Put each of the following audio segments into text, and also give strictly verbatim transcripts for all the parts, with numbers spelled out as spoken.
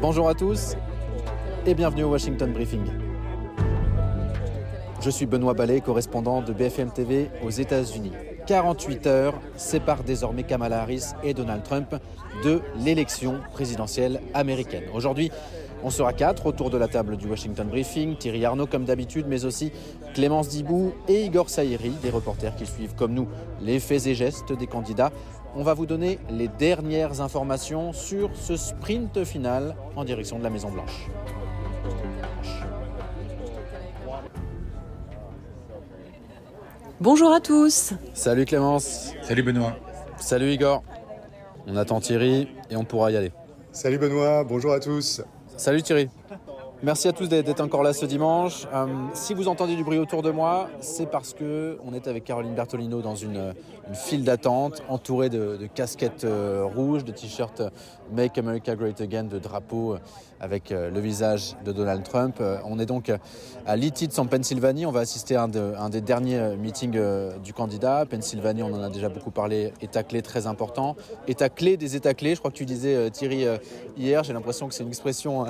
Bonjour à tous et bienvenue au Washington Briefing. Je suis Benoît Ballet, correspondant de B F M T V aux États-Unis. quarante-huit heures séparent désormais Kamala Harris et Donald Trump de l'élection présidentielle américaine. Aujourd'hui, on sera quatre autour de la table du Washington Briefing. Thierry Arnaud comme d'habitude, mais aussi Clémence Dibou et Igor Saïri, des reporters qui suivent comme nous les faits et gestes des candidats. On va vous donner les dernières informations sur ce sprint final en direction de la Maison-Blanche. Bonjour à tous. Salut Clémence. Salut Benoît. Salut Igor. On attend Thierry et on pourra y aller. Salut Benoît, bonjour à tous. Salut Thierry. Merci à tous d'être encore là ce dimanche. Euh, si vous entendez du bruit autour de moi, c'est parce qu'on est avec Caroline Bertolino dans une, une file d'attente, entourée de, de casquettes euh, rouges, de t-shirts Make America Great Again, de drapeaux avec euh, le visage de Donald Trump. Euh, on est donc à Lititz en Pennsylvanie. On va assister à un, de, un des derniers meetings euh, du candidat. Pennsylvanie, on en a déjà beaucoup parlé, état clé très important. État clé des états clés, je crois que tu disais euh, Thierry euh, hier, j'ai l'impression que c'est une expression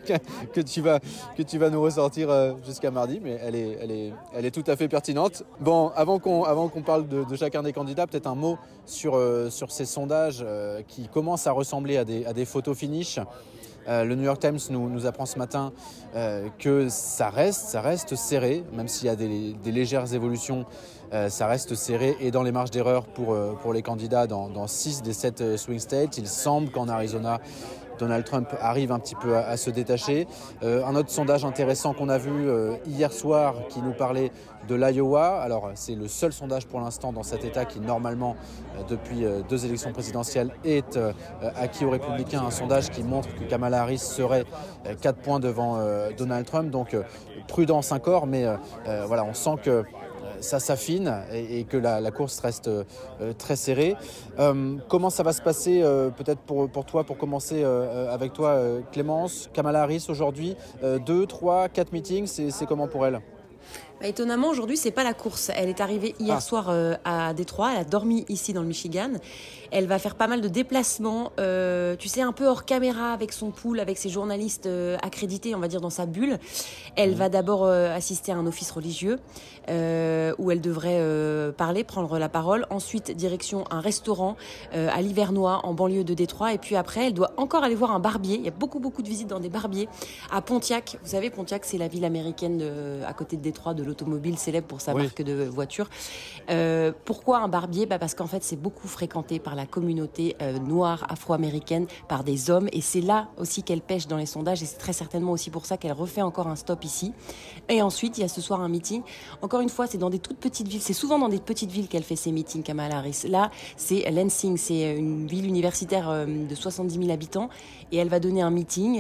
que tu Tu vas, que tu vas nous ressortir euh, jusqu'à mardi, mais elle est, elle, est, elle est tout à fait pertinente. Bon, avant qu'on, avant qu'on parle de, de chacun des candidats, peut-être un mot sur, euh, sur ces sondages euh, qui commencent à ressembler à des, à des photos finish. Euh, le New York Times nous, nous apprend ce matin euh, que ça reste, ça reste serré, même s'il y a des, des légères évolutions, euh, ça reste serré et dans les marges d'erreur pour, euh, pour les candidats dans, dans six des sept euh, swing states. Il semble qu'en Arizona, Donald Trump arrive un petit peu à, à se détacher. Euh, un autre sondage intéressant qu'on a vu euh, hier soir qui nous parlait de l'Iowa. Alors c'est le seul sondage pour l'instant dans cet État qui normalement euh, depuis euh, deux élections présidentielles est euh, acquis aux républicains. Un sondage qui montre que Kamala Harris serait euh, quatre points devant euh, Donald Trump. Donc euh, prudence encore, mais euh, euh, voilà, on sent que ça s'affine et, et que la, la course reste euh, très serrée. Euh, comment ça va se passer euh, peut-être pour, pour toi, pour commencer euh, avec toi euh, Clémence, Kamala Harris aujourd'hui, euh, deux, trois, quatre meetings, c'est, c'est comment pour elle ? Bah, étonnamment, aujourd'hui, c'est pas la course. Elle est arrivée hier ah. soir euh, à Détroit. Elle a dormi ici dans le Michigan. Elle va faire pas mal de déplacements, euh, tu sais, un peu hors caméra avec son pool, avec ses journalistes euh, accrédités, on va dire, dans sa bulle. Elle mmh. va d'abord euh, assister à un office religieux euh, où elle devrait euh, parler, prendre la parole. Ensuite, direction un restaurant euh, à l'Hivernois, en banlieue de Détroit. Et puis après, elle doit encore aller voir un barbier. Il y a beaucoup, beaucoup de visites dans des barbiers à Pontiac. Vous savez, Pontiac, c'est la ville américaine de, à côté de Détroit, de l'automobile célèbre pour sa oui. marque de voiture. Euh, pourquoi un barbier ? Bah parce qu'en fait, c'est beaucoup fréquenté par la communauté euh, noire afro-américaine, par des hommes, et c'est là aussi qu'elle pêche dans les sondages, et c'est très certainement aussi pour ça qu'elle refait encore un stop ici. Et ensuite, il y a ce soir un meeting. Encore une fois, c'est dans des toutes petites villes, c'est souvent dans des petites villes qu'elle fait ses meetings, Kamala Harris. Là, c'est Lansing, c'est une ville universitaire euh, de soixante-dix mille habitants, et elle va donner un meeting,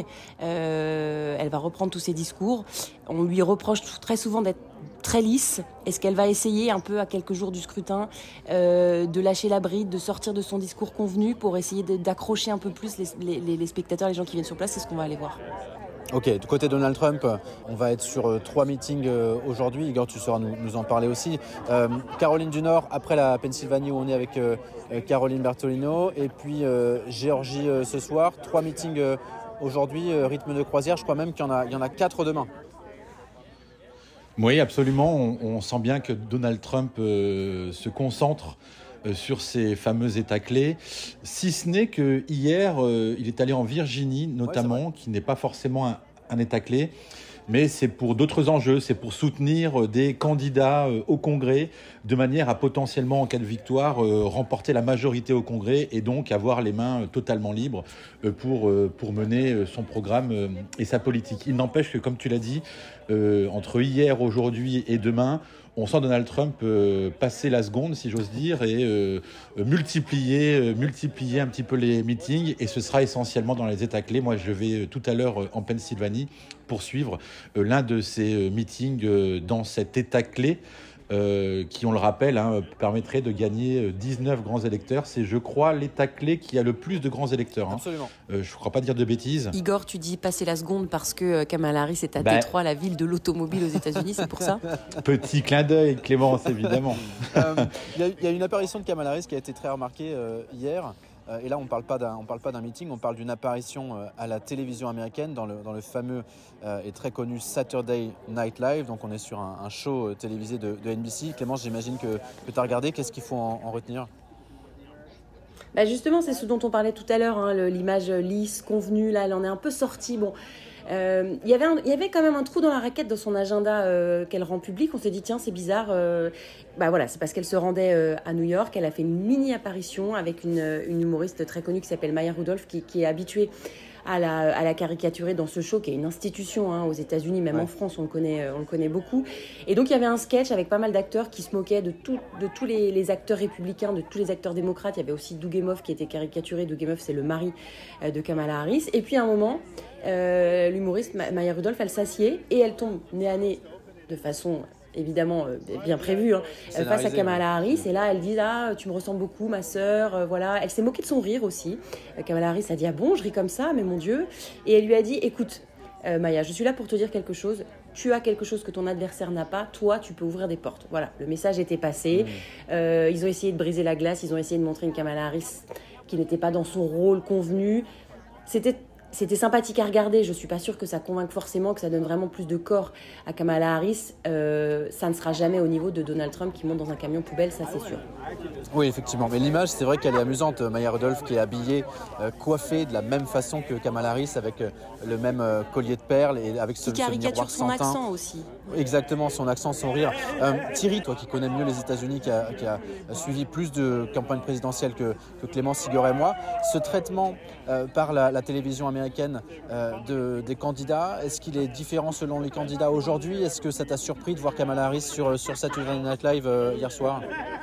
euh, elle va reprendre tous ses discours. On lui reproche très souvent d'être très lisse. Est-ce qu'elle va essayer un peu à quelques jours du scrutin euh, de lâcher la bride, de sortir de son discours convenu pour essayer de, d'accrocher un peu plus les, les, les spectateurs, les gens qui viennent sur place? C'est ce qu'on va aller voir. Ok, du côté de Donald Trump, on va être sur euh, trois meetings euh, aujourd'hui. Igor, tu sauras nous, nous en parler aussi. Euh, Caroline du Nord, après la Pennsylvanie où on est avec euh, Caroline Bertolino, et puis euh, Géorgie euh, ce soir. Trois meetings euh, aujourd'hui, euh, rythme de croisière. Je crois même qu'il y en a, il y en a quatre demain. Oui, absolument. On, on sent bien que Donald Trump euh, se concentre euh, sur ces fameux États clés, si ce n'est que hier, euh, il est allé en Virginie, notamment, ouais, qui n'est pas forcément un, un État clé, mais c'est pour d'autres enjeux, c'est pour soutenir des candidats euh, au Congrès, de manière à potentiellement, en cas de victoire, euh, remporter la majorité au Congrès et donc avoir les mains euh, totalement libres euh, pour, euh, pour mener euh, son programme euh, et sa politique. Il n'empêche que, comme tu l'as dit, euh, entre hier, aujourd'hui et demain, on sent Donald Trump euh, passer la seconde, si j'ose dire, et euh, multiplier, euh, multiplier un petit peu les meetings. Et ce sera essentiellement dans les États clés. Moi, je vais euh, tout à l'heure euh, en Pennsylvanie poursuivre euh, l'un de ces euh, meetings euh, dans cet État clé. Euh, qui, on le rappelle, hein, permettrait de gagner dix-neuf grands électeurs. C'est, je crois, l'État clé qui a le plus de grands électeurs. Hein. Absolument. Euh, je ne crois pas dire de bêtises. Igor, tu dis passer la seconde parce que Kamala Harris est à bah... Détroit, la ville de l'automobile aux États-Unis, c'est pour ça ? Petit clin d'œil, Clémence, évidemment. Il euh, y, y a une apparition de Kamala Harris qui a été très remarquée euh, hier. Euh, et là, on ne parle pas d'un, on parle pas d'un meeting, on parle d'une apparition euh, à la télévision américaine dans le, dans le fameux euh, et très connu Saturday Night Live. Donc on est sur un, un show euh, télévisé de, de N B C. Clémence, j'imagine que, que tu as regardé. Qu'est-ce qu'il faut en, en retenir ? Bah justement, c'est ce dont on parlait tout à l'heure, hein, le, l'image lisse, convenue, là, elle en est un peu sortie. Bon, euh, y avait un, y avait quand même un trou dans la raquette dans son agenda euh, qu'elle rend public. On s'est dit, tiens, c'est bizarre. Euh, bah voilà, c'est parce qu'elle se rendait euh, à New York. Elle a fait une mini-apparition avec une, une humoriste très connue qui s'appelle Maya Rudolph, qui, qui est habituée à la, à la caricaturer dans ce show qui est une institution hein, aux États-Unis, même ouais. en France, on le connaît, on le connaît beaucoup. Et donc il y avait un sketch avec pas mal d'acteurs qui se moquaient de, tout, de tous les, les acteurs républicains, de tous les acteurs démocrates. Il y avait aussi Doug Emhoff qui était caricaturé. Doug Emhoff, c'est le mari euh, de Kamala Harris. Et puis à un moment, euh, l'humoriste Maya Rudolph, elle s'assied et elle tombe nez à nez de façon évidemment euh, bien prévue hein, face à Kamala Harris. Et là, elle dit ah, tu me ressembles beaucoup, ma sœur. Euh, voilà. Elle s'est moquée de son rire aussi. Euh, Kamala Harris a dit ah bon, je ris comme ça, mais mon Dieu. Et elle lui a dit écoute, euh, Maya, je suis là pour te dire quelque chose. Tu as quelque chose que ton adversaire n'a pas. Toi, tu peux ouvrir des portes. Voilà. Le message était passé. Mmh. Euh, ils ont essayé de briser la glace. Ils ont essayé de montrer une Kamala Harris qui n'était pas dans son rôle convenu. C'était C'était sympathique à regarder, je ne suis pas sûre que ça convainque forcément, que ça donne vraiment plus de corps à Kamala Harris. Euh, ça ne sera jamais au niveau de Donald Trump qui monte dans un camion poubelle, ça c'est sûr. Oui, effectivement. Mais l'image, c'est vrai qu'elle est amusante. Maya Rudolph qui est habillée, euh, coiffée de la même façon que Kamala Harris, avec euh, le même euh, collier de perles et avec ce, qui caricature ce son miroir accent aussi. Exactement, son accent, son rire. Euh, Thierry, toi qui connais mieux les États-Unis, qui a, qui a suivi plus de campagnes présidentielles que, que Clémence Sigor et moi, ce traitement euh, par la, la télévision américaine euh, de, des candidats, est-ce qu'il est différent selon les candidats aujourd'hui ? Est-ce que ça t'a surpris de voir Kamala Harris sur, sur Saturday Night Live euh, hier soir ?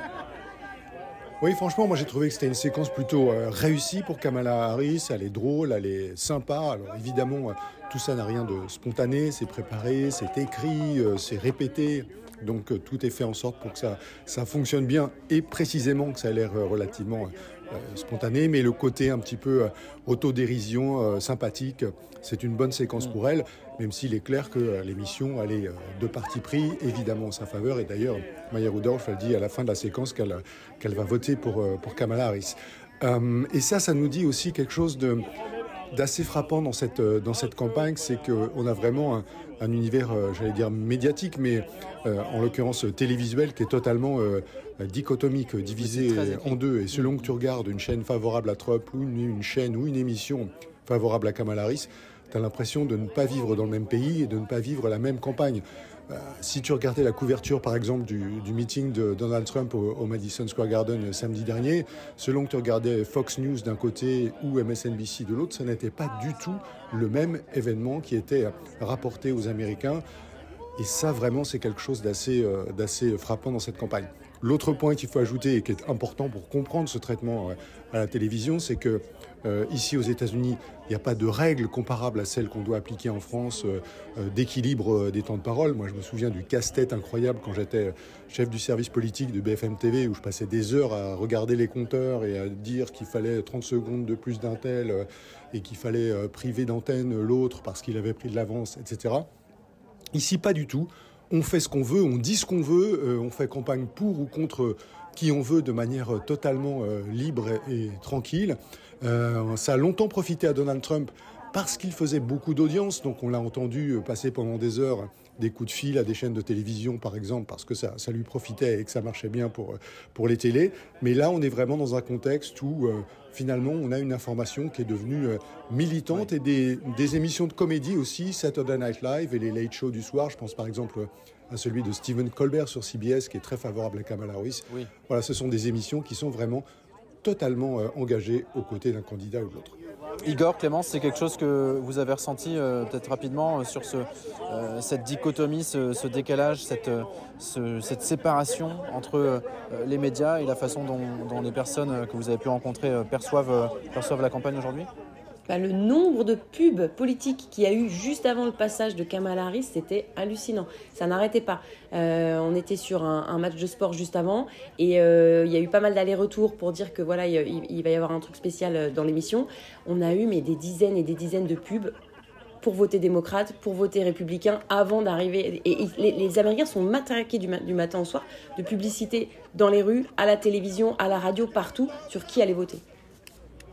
Oui, franchement, moi j'ai trouvé que c'était une séquence plutôt euh, réussie pour Kamala Harris. Elle est drôle, elle est sympa. Alors évidemment, euh, tout ça n'a rien de spontané, c'est préparé, c'est écrit, euh, c'est répété. Donc euh, tout est fait en sorte pour que ça, ça fonctionne bien et précisément que ça a l'air euh, relativement euh, spontané. Mais le côté un petit peu euh, autodérision, euh, sympathique, c'est une bonne séquence mmh. pour elle. Même s'il est clair que euh, l'émission elle est euh, de parti pris, évidemment en sa faveur. Et d'ailleurs, Maya Rudolph a dit à la fin de la séquence qu'elle, qu'elle va voter pour, euh, pour Kamala Harris. Euh, et ça, ça nous dit aussi quelque chose de, d'assez frappant dans cette, dans cette campagne, c'est qu'on a vraiment un, un univers, euh, j'allais dire médiatique, mais euh, en l'occurrence télévisuel, qui est totalement euh, dichotomique, divisé en deux. Et selon que tu regardes une chaîne favorable à Trump ou une, une chaîne ou une émission favorable à Kamala Harris, tu as l'impression de ne pas vivre dans le même pays et de ne pas vivre la même campagne. Euh, si tu regardais la couverture, par exemple, du, du meeting de Donald Trump au, au Madison Square Garden samedi dernier, selon que tu regardais Fox News d'un côté ou M S N B C de l'autre, ce n'était pas du tout le même événement qui était rapporté aux Américains. Et ça, vraiment, c'est quelque chose d'assez, euh, d'assez frappant dans cette campagne. L'autre point qu'il faut ajouter et qui est important pour comprendre ce traitement à la télévision, c'est que euh, ici aux États-Unis, il n'y a pas de règles comparables à celles qu'on doit appliquer en France euh, d'équilibre euh, des temps de parole. Moi, je me souviens du casse-tête incroyable quand j'étais chef du service politique de B F M T V, où je passais des heures à regarder les compteurs et à dire qu'il fallait trente secondes de plus d'un tel euh, et qu'il fallait euh, priver d'antenne l'autre parce qu'il avait pris de l'avance, et cetera. Ici, pas du tout. On fait ce qu'on veut, on dit ce qu'on veut, euh, on fait campagne pour ou contre qui on veut de manière totalement euh, libre et, et tranquille. Euh, ça a longtemps profité à Donald Trump parce qu'il faisait beaucoup d'audience, donc on l'a entendu passer pendant des heures des coups de fil à des chaînes de télévision, par exemple, parce que ça, ça lui profitait et que ça marchait bien pour, pour les télés. Mais là, on est vraiment dans un contexte où, euh, finalement, on a une information qui est devenue euh, militante et des, des émissions de comédie aussi, Saturday Night Live et les late shows du soir. Je pense par exemple à celui de Stephen Colbert sur C B S, qui est très favorable à Kamala Harris. Oui. Voilà, ce sont des émissions qui sont vraiment totalement euh, engagées aux côtés d'un candidat ou de l'autre. Igor, Clémence, c'est quelque chose que vous avez ressenti euh, peut-être rapidement euh, sur ce, euh, cette dichotomie, ce, ce décalage, cette, euh, ce, cette séparation entre euh, les médias et la façon dont, dont les personnes que vous avez pu rencontrer euh, perçoivent, euh, perçoivent la campagne aujourd'hui ? Bah, le nombre de pubs politiques qu'il y a eu juste avant le passage de Kamala Harris, c'était hallucinant. Ça n'arrêtait pas. Euh, on était sur un, un match de sport juste avant et euh, il y a eu pas mal d'allers-retours pour dire que voilà, il, il va y avoir un truc spécial dans l'émission. On a eu mais des dizaines et des dizaines de pubs pour voter démocrate, pour voter républicain avant d'arriver. Et, et les, les Américains sont matraqués du, ma, du matin au soir de publicité dans les rues, à la télévision, à la radio, partout, sur qui aller voter.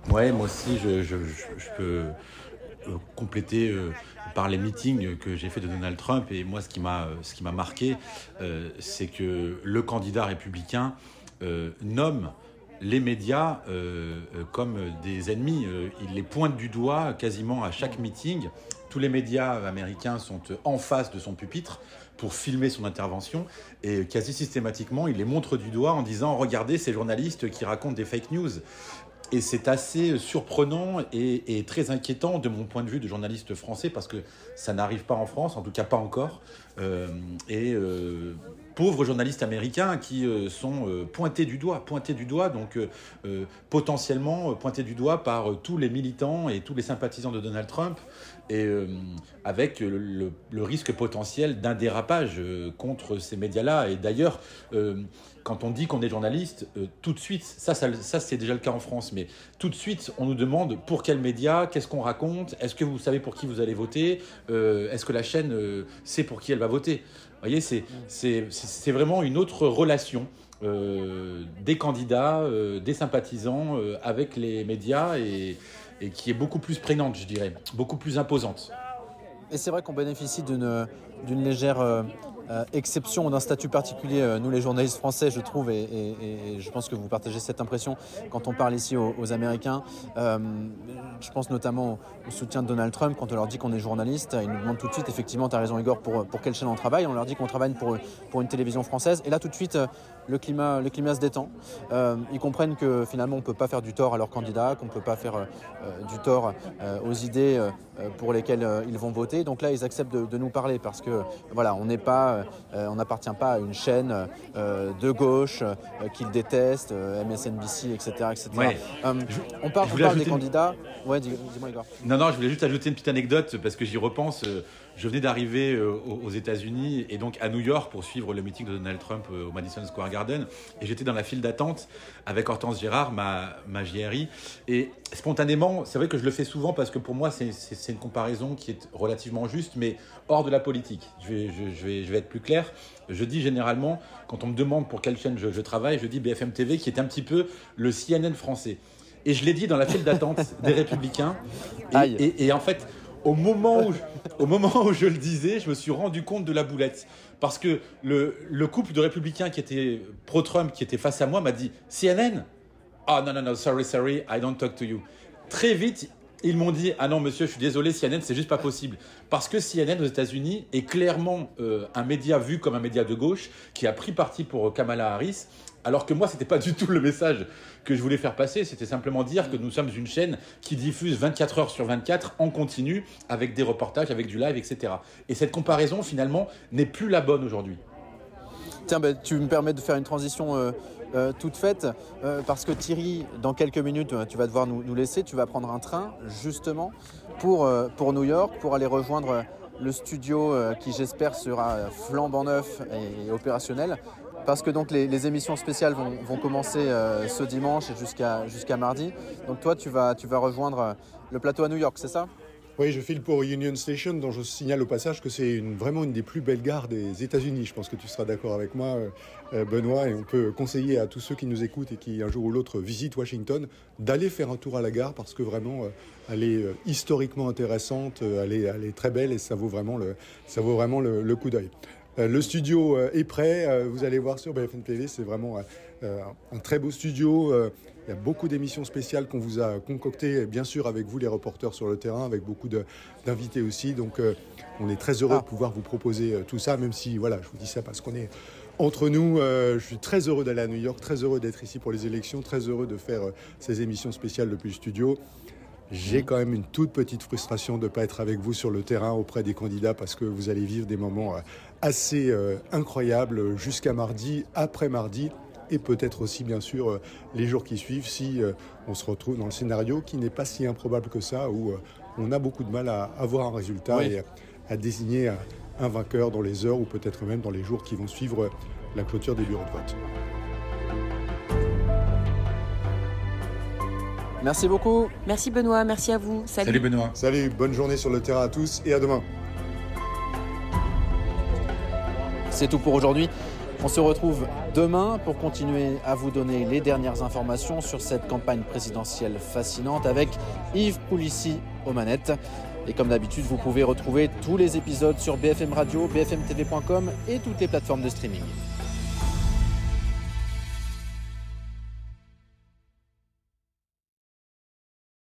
Ouais, moi aussi, je, je, je, je peux euh, compléter euh, par les meetings que j'ai fait de Donald Trump. Et moi, ce qui m'a, ce qui m'a marqué, euh, c'est que le candidat républicain euh, nomme les médias euh, euh, comme des ennemis. Euh, il les pointe du doigt quasiment à chaque meeting. Tous les médias américains sont en face de son pupitre pour filmer son intervention et quasi systématiquement, il les montre du doigt en disant « Regardez ces journalistes qui racontent des fake news ». Et c'est assez surprenant et, et très inquiétant de mon point de vue de journaliste français parce que ça n'arrive pas en France, en tout cas pas encore. Euh, et euh, pauvres journalistes américains qui euh, sont euh, pointés du doigt, pointés du doigt, donc euh, euh, potentiellement pointés du doigt par euh, tous les militants et tous les sympathisants de Donald Trump, et euh, avec le, le, le risque potentiel d'un dérapage euh, contre ces médias-là. Et d'ailleurs, euh, quand on dit qu'on est journaliste, euh, tout de suite, ça, ça, ça c'est déjà le cas en France, mais tout de suite, on nous demande pour quel média, qu'est-ce qu'on raconte, est-ce que vous savez pour qui vous allez voter, euh, est-ce que la chaîne euh, sait pour qui elle va voter. Vous voyez, c'est, c'est, c'est vraiment une autre relation euh, des candidats, euh, des sympathisants euh, avec les médias et, et qui est beaucoup plus prégnante, je dirais, beaucoup plus imposante. Et c'est vrai qu'on bénéficie d'une, d'une légère euh, euh, exception, d'un statut particulier, euh, nous les journalistes français, je trouve, et, et, et je pense que vous partagez cette impression quand on parle ici aux, aux Américains. Euh, je pense notamment au, au soutien de Donald Trump, quand on leur dit qu'on est journaliste, ils nous demandent tout de suite, effectivement, tu as raison Igor, pour, pour quelle chaîne on travaille. On leur dit qu'on travaille pour, pour une télévision française, et là tout de suite, le climat, le climat se détend. Euh, ils comprennent que finalement on ne peut pas faire du tort à leurs candidats, qu'on ne peut pas faire euh, du tort euh, aux idées euh, pour lesquelles euh, ils vont voter. Donc là, ils acceptent de, de nous parler parce que voilà, on n'est pas, euh, on n'appartient pas à une chaîne euh, de gauche euh, qu'ils détestent, euh, M S N B C, et cetera, et cetera. Ouais. Euh, on parle, on parle des candidats. Une... Ouais, dis, dis-moi Igor. Non, non, je voulais juste ajouter une petite anecdote parce que j'y repense. Je venais d'arriver aux États-Unis et donc à New York pour suivre le meeting de Donald Trump au Madison Square Garden. Et j'étais dans la file d'attente avec Hortense Gérard, ma, ma J R I. Et spontanément, c'est vrai que je le fais souvent parce que pour moi, c'est, c'est, c'est une comparaison qui est relativement juste, mais hors de la politique. Je vais, je, je vais, je vais être plus clair. Je dis généralement, quand on me demande pour quelle chaîne je, je travaille, je dis B F M T V qui est un petit peu le C N N français. Et je l'ai dit dans la file d'attente des Républicains. Et, Aïe. et, et en fait... Au moment, où je, au moment où je le disais, je me suis rendu compte de la boulette. Parce que le, le couple de républicains qui était pro-Trump, qui était face à moi, m'a dit « C N N ?» Ah oh, non, non, non, sorry, sorry, I don't talk to you. Très vite, ils m'ont dit « Ah non, monsieur, je suis désolé, C N N, c'est juste pas possible. » Parce que C N N aux États-Unis est clairement euh, un média vu comme un média de gauche qui a pris parti pour Kamala Harris. Alors que moi, ce n'était pas du tout le message que je voulais faire passer. C'était simplement dire que nous sommes une chaîne qui diffuse vingt-quatre heures sur vingt-quatre en continu, avec des reportages, avec du live, et cetera. Et cette comparaison, finalement, n'est plus la bonne aujourd'hui. Tiens, ben, tu me permets de faire une transition euh, euh, toute faite, euh, parce que Thierry, dans quelques minutes, tu vas devoir nous, nous laisser. Tu vas prendre un train, justement, pour, euh, pour New York, pour aller rejoindre le studio euh, qui, j'espère, sera flambant neuf et, et opérationnel. Parce que donc les, les émissions spéciales vont, vont commencer euh, ce dimanche et jusqu'à, jusqu'à mardi. Donc toi, tu vas, tu vas rejoindre le plateau à New York, c'est ça ? Oui, je file pour Union Station, dont je signale au passage que c'est une, vraiment une des plus belles gares des États-Unis. Je pense que tu seras d'accord avec moi, euh, Benoît. Et on peut conseiller à tous ceux qui nous écoutent et qui, un jour ou l'autre, visitent Washington, d'aller faire un tour à la gare parce que vraiment, euh, elle est euh, historiquement intéressante, euh, elle, est, elle est très belle et ça vaut vraiment le, ça vaut vraiment le, le coup d'œil. Euh, le studio euh, est prêt, euh, vous allez voir sur B F M T V, c'est vraiment euh, un très beau studio. Euh, il y a beaucoup d'émissions spéciales qu'on vous a concoctées, bien sûr avec vous les reporters sur le terrain, avec beaucoup de, d'invités aussi. Donc euh, on est très heureux ah. de pouvoir vous proposer euh, tout ça, même si voilà, je vous dis ça parce qu'on est entre nous. Euh, je suis très heureux d'aller à New York, très heureux d'être ici pour les élections, très heureux de faire euh, ces émissions spéciales depuis le studio. J'ai quand même une toute petite frustration de ne pas être avec vous sur le terrain auprès des candidats parce que vous allez vivre des moments assez euh, incroyables jusqu'à mardi, après mardi et peut-être aussi bien sûr euh, les jours qui suivent si euh, on se retrouve dans le scénario qui n'est pas si improbable que ça où euh, on a beaucoup de mal à avoir un résultat oui. et à, à désigner un, un vainqueur dans les heures ou peut-être même dans les jours qui vont suivre la clôture des bureaux de vote. Merci beaucoup. Merci Benoît, merci à vous. Salut. Salut Benoît. Salut, bonne journée sur le terrain à tous et à demain. C'est tout pour aujourd'hui. On se retrouve demain pour continuer à vous donner les dernières informations sur cette campagne présidentielle fascinante avec Yves Poulissi aux manettes. Et comme d'habitude, vous pouvez retrouver tous les épisodes sur B F M Radio, B F M T V point com et toutes les plateformes de streaming.